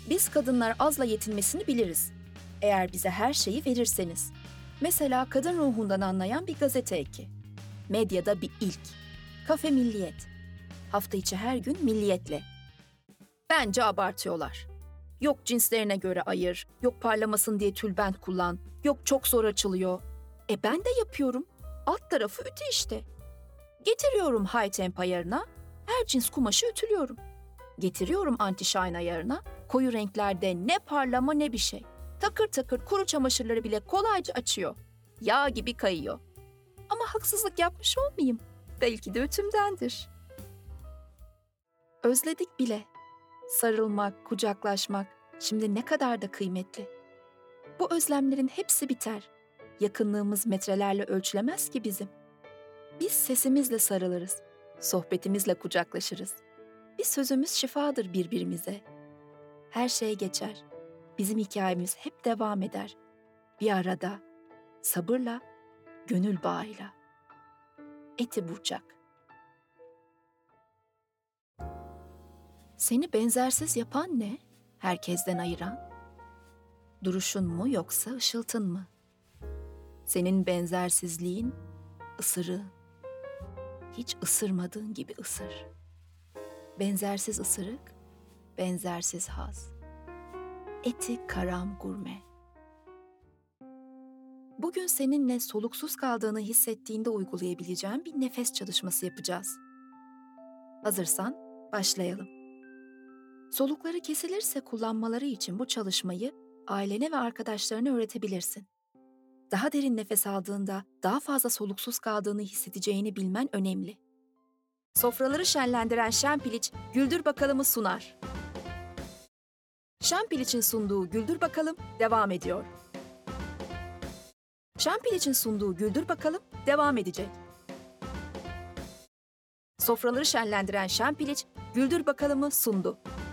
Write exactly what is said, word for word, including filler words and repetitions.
Biz kadınlar azla yetinmesini biliriz. Eğer bize her şeyi verirseniz. Mesela kadın ruhundan anlayan bir gazete eki. Medyada bir ilk. Kafe Milliyet. Hafta içi her gün Milliyet'le. Bence abartıyorlar. Yok cinslerine göre ayır, yok parlamasın diye tülbent kullan, yok çok zor açılıyor. E ben de yapıyorum. Alt tarafı ütü işte. Getiriyorum high temp ayarına, her cins kumaşı ütülüyorum. Getiriyorum anti-shine ayarına, koyu renklerde ne parlama ne bir şey. Takır takır kuru çamaşırları bile kolayca açıyor. Yağ gibi kayıyor. Ama haksızlık yapmış olmayayım. Belki de ütümdendir. Özledik bile. Sarılmak, kucaklaşmak şimdi ne kadar da kıymetli. Bu özlemlerin hepsi biter. Yakınlığımız metrelerle ölçülemez ki bizim. Biz sesimizle sarılırız, sohbetimizle kucaklaşırız. Bir sözümüz şifadır birbirimize. Her şey geçer. Bizim hikayemiz hep devam eder. Bir arada, sabırla, gönül bağıyla. Eti Burçak. Seni benzersiz yapan ne? Herkesten ayıran? Duruşun mu yoksa ışıltın mı? Senin benzersizliğin, ısırığın. Hiç ısırmadığın gibi ısır. Benzersiz ısırık, benzersiz haz. Eti Karam Gurme. Bugün seninle soluksuz kaldığını hissettiğinde uygulayabileceğin bir nefes çalışması yapacağız. Hazırsan başlayalım. Solukları kesilirse kullanmaları için bu çalışmayı ailene ve arkadaşlarına öğretebilirsin. Daha derin nefes aldığında daha fazla soluksuz kaldığını hissedeceğini bilmen önemli. Sofraları şenlendiren Şenpiliç, Güldür Bakalım'ı sunar. Şenpiliç'in sunduğu Güldür Bakalım devam ediyor. Şenpiliç'in sunduğu Güldür Bakalım devam edecek. Sofraları şenlendiren Şenpiliç, Güldür Bakalım'ı sundu.